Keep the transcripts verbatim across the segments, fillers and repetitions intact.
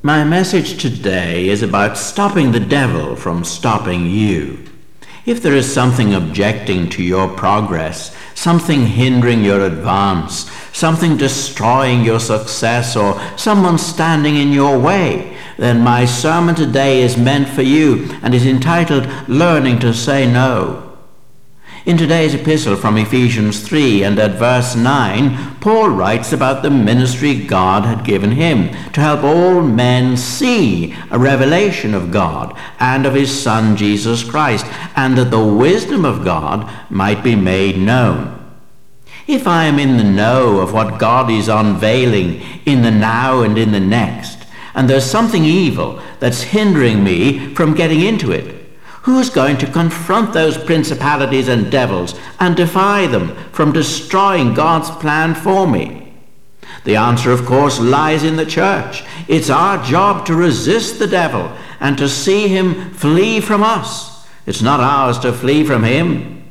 My message today is about stopping the devil from stopping you. If there is something objecting to your progress, something hindering your advance, something destroying your success, or someone standing in your way, then my sermon today is meant for you and is entitled Learning to Say No. In today's epistle from Ephesians three and at verse nine, Paul writes about the ministry God had given him to help all men see a revelation of God and of his Son Jesus Christ, and that the wisdom of God might be made known. If I am in the know of what God is unveiling in the now and in the next, and there's something evil that's hindering me from getting into it, who's going to confront those principalities and devils and defy them from destroying God's plan for me? The answer, of course, lies in the church. It's our job to resist the devil and to see him flee from us. It's not ours to flee from him.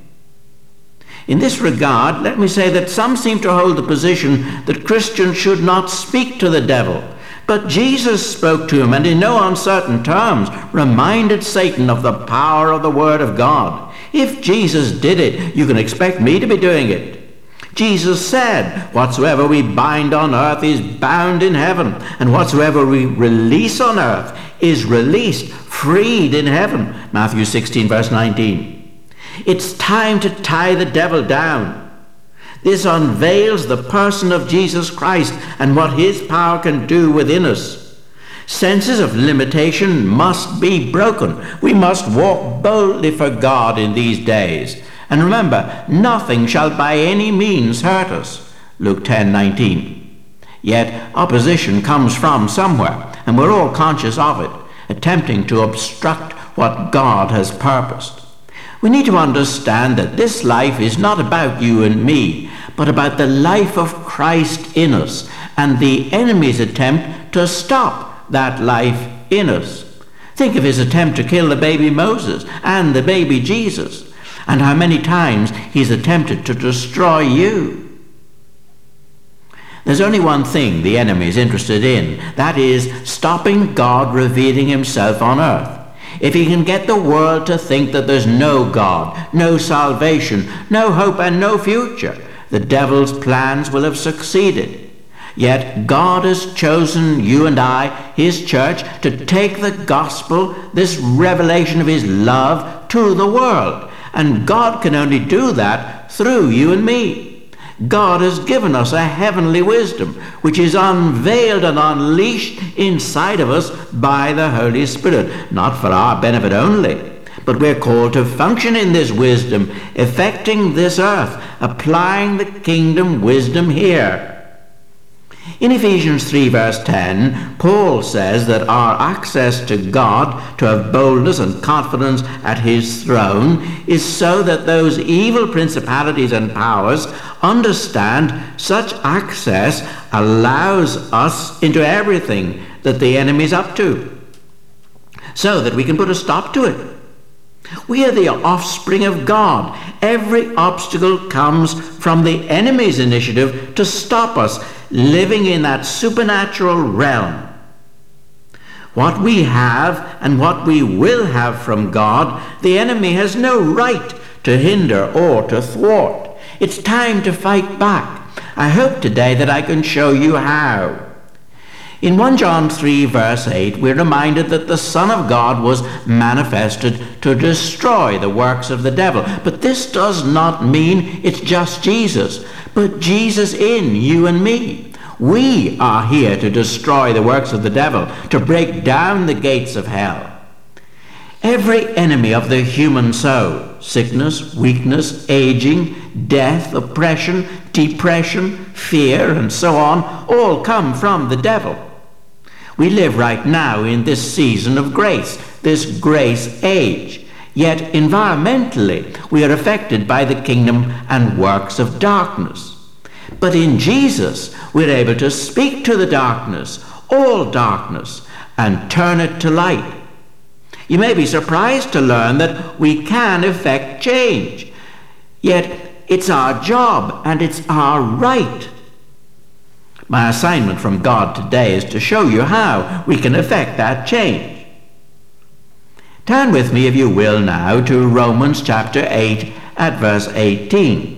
In this regard, let me say that some seem to hold the position that Christians should not speak to the devil. But Jesus spoke to him and in no uncertain terms reminded Satan of the power of the Word of God. If Jesus did it, you can expect me to be doing it. Jesus said, whatsoever we bind on earth is bound in heaven, and whatsoever we release on earth is released, freed in heaven. Matthew sixteen, verse nineteen. It's time to tie the devil down. This unveils the person of Jesus Christ and what his power can do within us. Senses of limitation must be broken. We must walk boldly for God in these days. And remember, nothing shall by any means hurt us. Luke ten nineteen. Yet opposition comes from somewhere, and we're all conscious of it, attempting to obstruct what God has purposed. We need to understand that this life is not about you and me, but about the life of Christ in us and the enemy's attempt to stop that life in us. Think of his attempt to kill the baby Moses and the baby Jesus, and how many times he's attempted to destroy you. There's only one thing the enemy is interested in, that is stopping God revealing himself on earth. If he can get the world to think that there's no God, no salvation, no hope and no future, the devil's plans will have succeeded. Yet God has chosen you and I, his church, to take the gospel, this revelation of his love, to the world. And God can only do that through you and me. God has given us a heavenly wisdom, which is unveiled and unleashed inside of us by the Holy Spirit, not for our benefit only, but we're called to function in this wisdom, affecting this earth, applying the kingdom wisdom here. In Ephesians three verse ten, Paul says that our access to God, to have boldness and confidence at his throne, is so that those evil principalities and powers understand such access allows us into everything that the enemy's up to, so that we can put a stop to it. We are the offspring of God. Every obstacle comes from the enemy's initiative to stop us living in that supernatural realm. What we have and what we will have from God, the enemy has no right to hinder or to thwart. It's time to fight back. I hope today that I can show you how. In First John three verse eight, we're reminded that the Son of God was manifested to destroy the works of the devil. But this does not mean it's just Jesus, but Jesus in you and me. We are here to destroy the works of the devil, to break down the gates of hell. Every enemy of the human soul, sickness, weakness, aging, death, oppression, depression, fear, and so on, all come from the devil. We live right now in this season of grace, this grace age. Yet environmentally, we are affected by the kingdom and works of darkness. But in Jesus, we're able to speak to the darkness, all darkness, and turn it to light. You may be surprised to learn that we can effect change. Yet it's our job and it's our right. My assignment from God today is to show you how we can effect that change. Turn with me, if you will, now to Romans chapter eight at verse eighteen.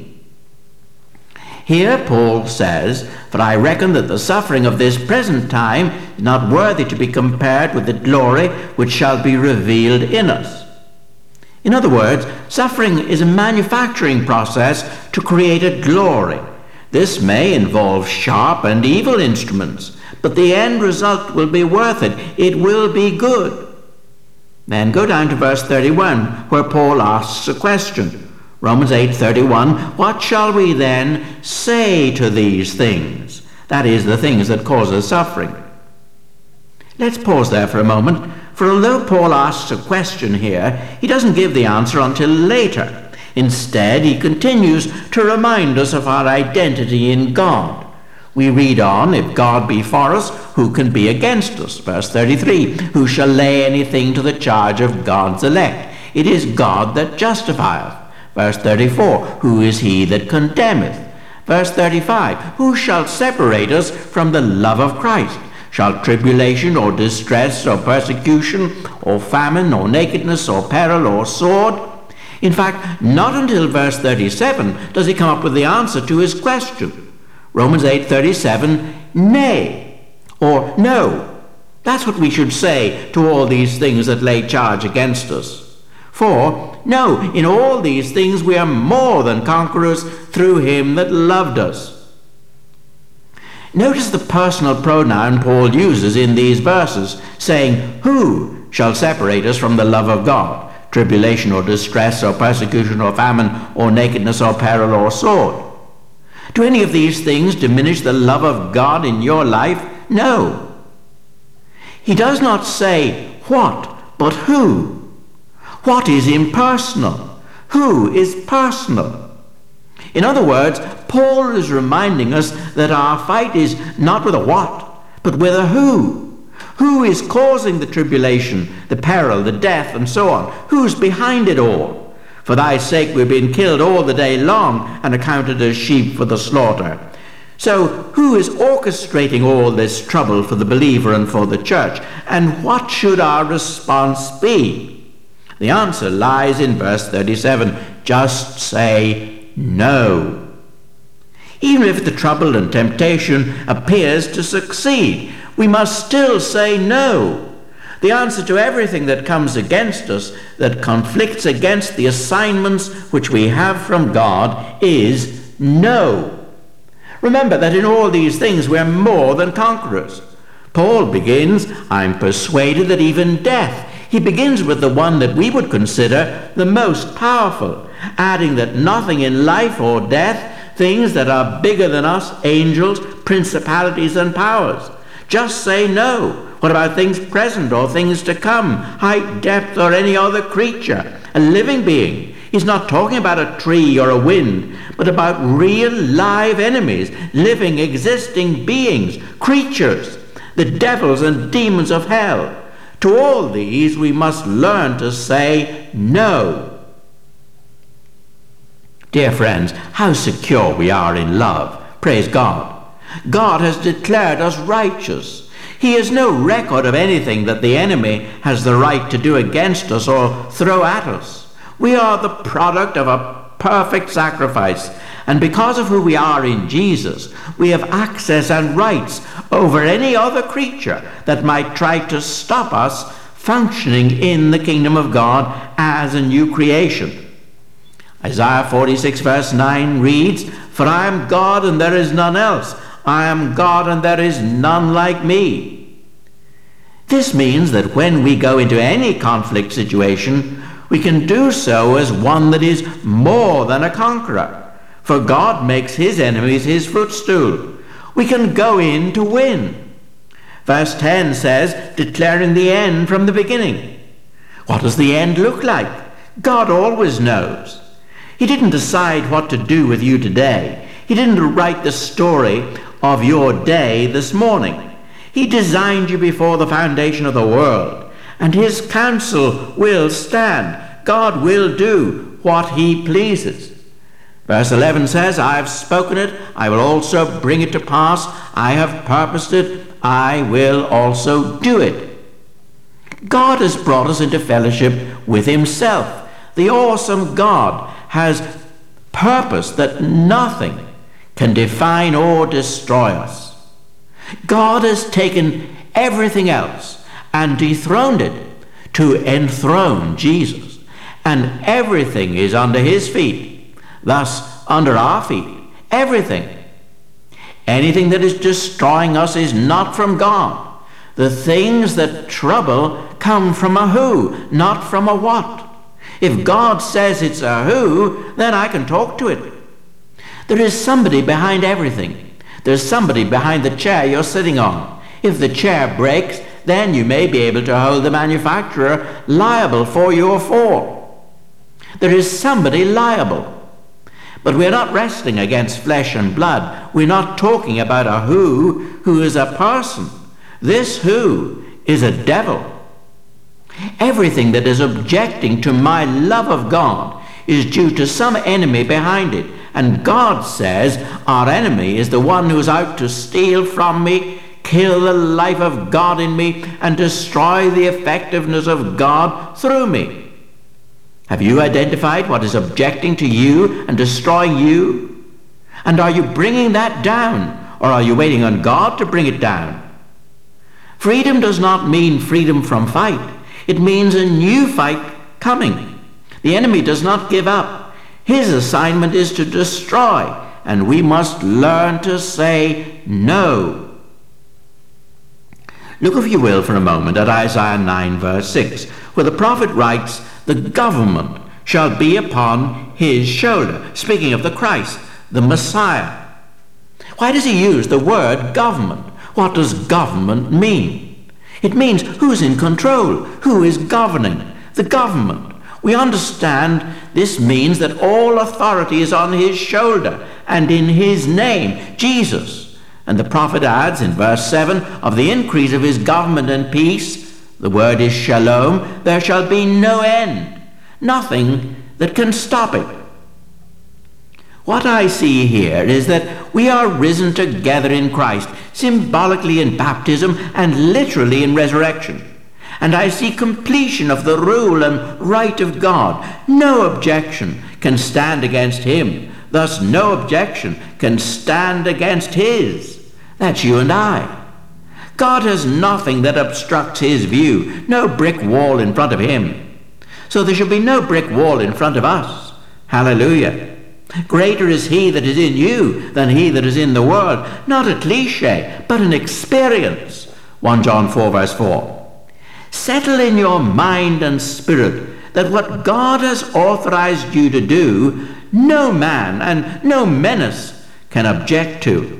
Here Paul says, "For I reckon that the suffering of this present time is not worthy to be compared with the glory which shall be revealed in us." In other words, suffering is a manufacturing process to create a glory. This may involve sharp and evil instruments, but the end result will be worth it. It will be good. Then go down to verse thirty-one, where Paul asks a question. Romans eight thirty-one, "What shall we then say to these things?" That is, the things that cause us suffering. Let's pause there for a moment, for although Paul asks a question here, he doesn't give the answer until later. Instead, he continues to remind us of our identity in God. We read on, "If God be for us, who can be against us?" Verse thirty-three, "Who shall lay anything to the charge of God's elect? It is God that justifieth." Verse thirty-four, "Who is he that condemneth?" Verse thirty-five, "Who shall separate us from the love of Christ? Shall tribulation or distress or persecution or famine or nakedness or peril or sword?" In fact, not until verse thirty-seven does he come up with the answer to his question. Romans eight thirty-seven, "Nay," or "No." That's what we should say to all these things that lay charge against us. For, no, in all these things we are more than conquerors through him that loved us. Notice the personal pronoun Paul uses in these verses, saying, "Who shall separate us from the love of God? Tribulation or distress or persecution or famine or nakedness or peril or sword." Do any of these things diminish the love of God in your life? No. He does not say what, but who. What is impersonal? Who is personal? In other words, Paul is reminding us that our fight is not with a what, but with a who. Who is causing the tribulation, the peril, the death, and so on? Who's behind it all? "For thy sake we've been killed all the day long and accounted as sheep for the slaughter." So who is orchestrating all this trouble for the believer and for the church? And what should our response be? The answer lies in verse thirty-seven. Just say no. Even if the trouble and temptation appears to succeed, we must still say no. The answer to everything that comes against us, that conflicts against the assignments which we have from God, is no. Remember that in all these things we're more than conquerors. Paul begins, "I'm persuaded that even death." He begins with the one that we would consider the most powerful, adding that nothing in life or death, things that are bigger than us, angels, principalities, and powers. Just say no. What about things present or things to come, height, depth, or any other creature, a living being? He's not talking about a tree or a wind, but about real live enemies, living, existing beings, creatures, the devils and demons of hell. To all these we must learn to say no. Dear friends, how secure we are in love. Praise God. God has declared us righteous. He has no record of anything that the enemy has the right to do against us or throw at us. We are the product of a perfect sacrifice, and because of who we are in Jesus, we have access and rights over any other creature that might try to stop us functioning in the kingdom of God as a new creation. Isaiah forty-six verse nine reads, "For I am God and there is none else. I am God and there is none like me." This means that when we go into any conflict situation, we can do so as one that is more than a conqueror. For God makes his enemies his footstool. We can go in to win. Verse ten says, declaring the end from the beginning. What does the end look like? God always knows. He didn't decide what to do with you today. He didn't write the story of your day this morning. He designed you before the foundation of the world, and his counsel will stand. God will do what he pleases. Verse eleven says, "I have spoken it, I will also bring it to pass. I have purposed it, I will also do it. God has brought us into fellowship with himself. The awesome God has purposed that nothing can define or destroy us. God has taken everything else and dethroned it to enthrone Jesus. And everything is under his feet, thus under our feet. Everything. Anything that is destroying us is not from God. The things that trouble come from a who, not from a what. If God says it's a who, then I can talk to it. There is somebody behind everything. There's somebody behind the chair you're sitting on. If the chair breaks, then you may be able to hold the manufacturer liable for your fall. There is somebody liable. But we're not wrestling against flesh and blood. We're not talking about a who who is a person. This who is a devil. Everything that is objecting to my love of God is due to some enemy behind it. And God says our enemy is the one who is out to steal from me, kill the life of God in me, and destroy the effectiveness of God through me. Have you identified what is objecting to you and destroying you? And are you bringing that down, or are you waiting on God to bring it down? Freedom does not mean freedom from fight. It means a new fight coming. The enemy does not give up. His assignment is to destroy, and we must learn to say no. Look, if you will, for a moment at Isaiah nine verse six, where the prophet writes, the government shall be upon his shoulder, speaking of the Christ, the Messiah. Why does he use the word government? What does government mean? It means who's in control, who is governing, the government. We understand this means that all authority is on his shoulder and in his name, Jesus. And the prophet adds in verse seven, of the increase of his government and peace, the word is shalom, there shall be no end, nothing that can stop it. What I see here is that we are risen together in Christ, symbolically in baptism and literally in resurrection. And I see completion of the rule and right of God. No objection can stand against him. Thus no objection can stand against his. That's you and I. God has nothing that obstructs his view, no brick wall in front of him. So there should be no brick wall in front of us. Hallelujah. Greater is he that is in you than he that is in the world. Not a cliche, but an experience. First John four verse four. Settle in your mind and spirit that what God has authorized you to do, no man and no menace can object to.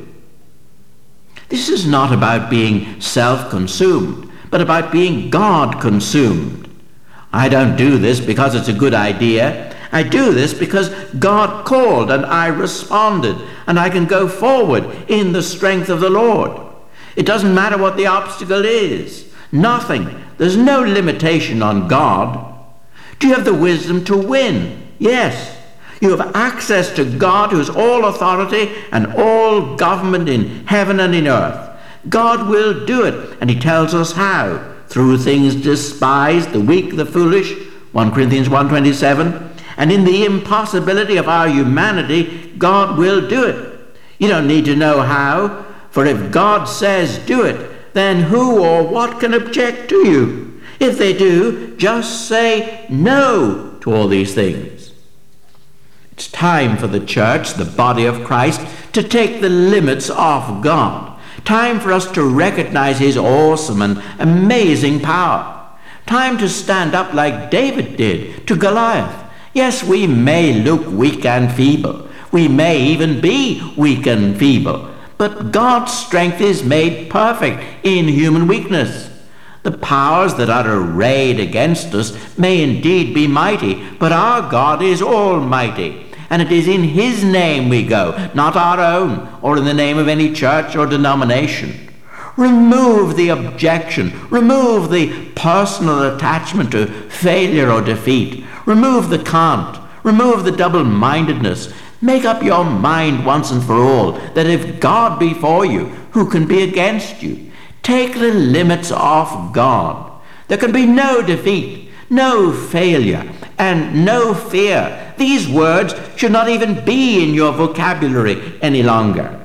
This is not about being self-consumed, but about being God-consumed. I don't do this because it's a good idea. I do this because God called and I responded, and I can go forward in the strength of the Lord. It doesn't matter what the obstacle is. Nothing. There's no limitation on God. Do you have the wisdom to win? Yes. You have access to God, who has all authority and all government in heaven and in earth. God will do it, and he tells us how. Through things despised, the weak, the foolish, First Corinthians one twenty-seven. And in the impossibility of our humanity, God will do it. You don't need to know how, for if God says do it, then who or what can object to you? If they do, just say no to all these things. It's time for the church, the body of Christ, to take the limits off God. Time for us to recognize his awesome and amazing power. Time to stand up like David did to Goliath. Yes, we may look weak and feeble. We may even be weak and feeble. But God's strength is made perfect in human weakness. The powers that are arrayed against us may indeed be mighty, but our God is almighty. And it is in his name we go, not our own, or in the name of any church or denomination. Remove the objection. Remove the personal attachment to failure or defeat. Remove the can't. Remove the double-mindedness. Make up your mind once and for all that if God be for you, who can be against you? Take the limits off God. There can be no defeat, no failure, and no fear. These words should not even be in your vocabulary any longer.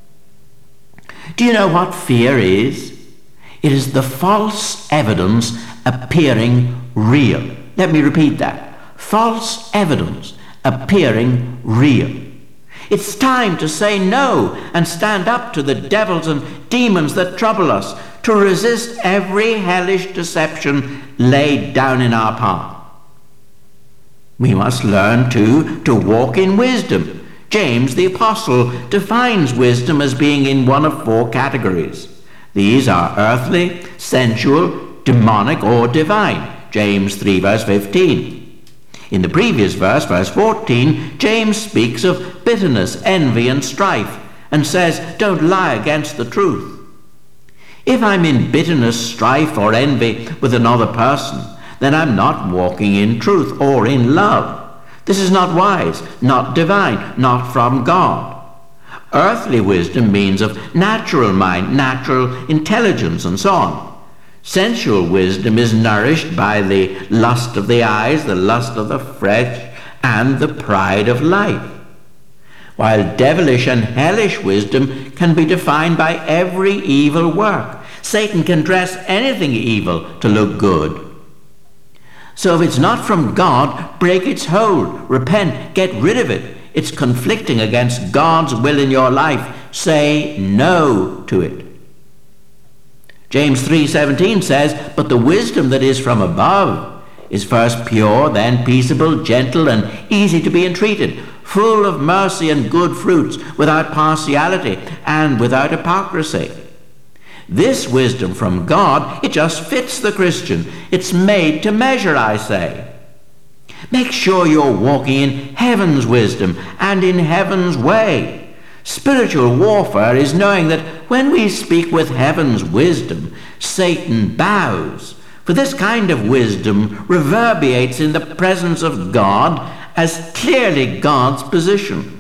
Do you know what fear is? It is the false evidence appearing real. Let me repeat that. False evidence appearing real. It's time to say no and stand up to the devils and demons that trouble us, to resist every hellish deception laid down in our path. We must learn, too, to walk in wisdom. James the Apostle defines wisdom as being in one of four categories. These are earthly, sensual, demonic, or divine. James three verse fifteen. In the previous verse, verse fourteen, James speaks of bitterness, envy, and strife, and says, don't lie against the truth. If I'm in bitterness, strife, or envy with another person, then I'm not walking in truth or in love. This is not wise, not divine, not from God. Earthly wisdom means of natural mind, natural intelligence, and so on. Sensual wisdom is nourished by the lust of the eyes, the lust of the flesh, and the pride of life. While devilish and hellish wisdom can be defined by every evil work. Satan can dress anything evil to look good. So if it's not from God, break its hold, repent, get rid of it. It's conflicting against God's will in your life. Say no to it. James three seventeen says, but the wisdom that is from above is first pure, then peaceable, gentle, and easy to be entreated, full of mercy and good fruits, without partiality and without hypocrisy. This wisdom from God, it just fits the Christian. It's made to measure, I say. Make sure you're walking in heaven's wisdom and in heaven's way. Spiritual warfare is knowing that when we speak with heaven's wisdom, Satan bows. For this kind of wisdom reverberates in the presence of God as clearly God's position.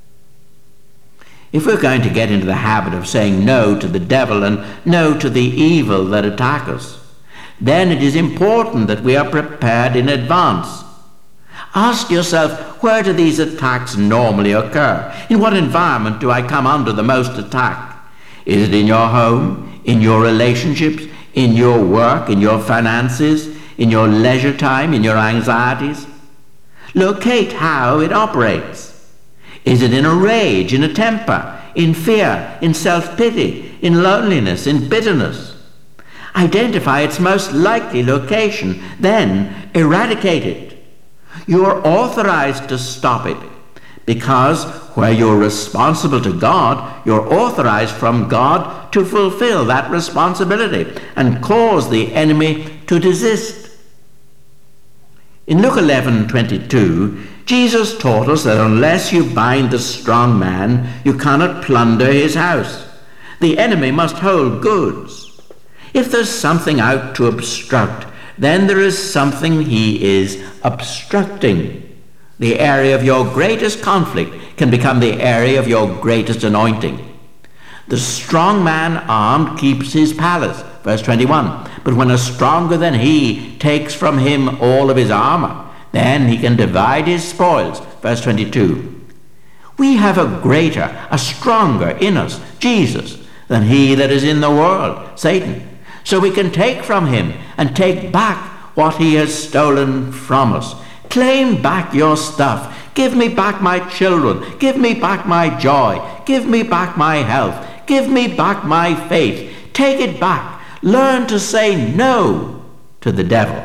If we're going to get into the habit of saying no to the devil and no to the evil that attack us, then it is important that we are prepared in advance. Ask yourself, where do these attacks normally occur? In what environment do I come under the most attack? Is it in your home, in your relationships, in your work, in your finances, in your leisure time, in your anxieties? Locate how it operates. Is it in a rage, in a temper, in fear, in self-pity, in loneliness, in bitterness? Identify its most likely location, then eradicate it. You are authorized to stop it, because where you're responsible to God, you're authorized from God to fulfill that responsibility and cause the enemy to desist. In Luke eleven twenty-two, Jesus taught us that unless you bind the strong man, you cannot plunder his house. The enemy must hold goods. If there's something out to obstruct, then there is something he is obstructing. The area of your greatest conflict can become the area of your greatest anointing. The strong man armed keeps his palace, verse twenty-one. But when a stronger than he takes from him all of his armor, then he can divide his spoils, verse twenty-two. We have a greater, a stronger in us, Jesus, than he that is in the world, Satan. So we can take from him and take back what he has stolen from us. Claim back your stuff. Give me back my children. Give me back my joy. Give me back my health. Give me back my faith. Take it back. Learn to say no to the devil.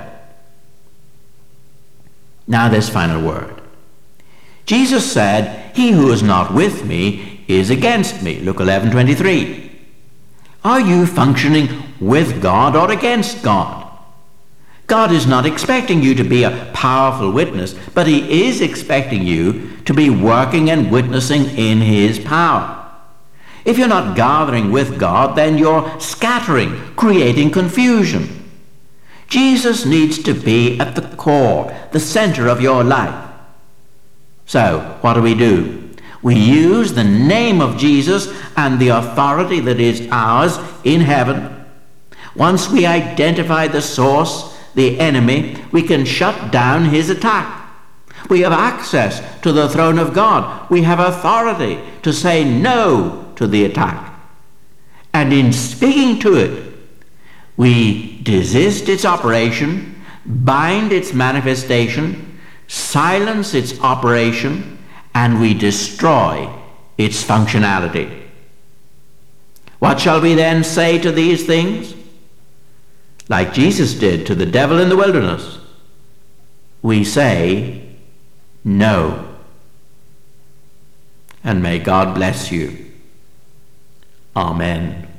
Now this final word. Jesus said, he who is not with me is against me. Luke eleven twenty-three. Are you functioning with God or against God? God is not expecting you to be a powerful witness, but he is expecting you to be working and witnessing in his power. If you're not gathering with God, then you're scattering, creating confusion. Jesus needs to be at the core, the center of your life. So, what do we do? We use the name of Jesus and the authority that is ours in heaven. Once we identify the source, the enemy, we can shut down his attack. We have access to the throne of God. We have authority to say no to the attack. And in speaking to it, we desist its operation, bind its manifestation, silence its operation, and we destroy its functionality. What shall we then say to these things? Like Jesus did to the devil in the wilderness, we say, no. And may God bless you. Amen.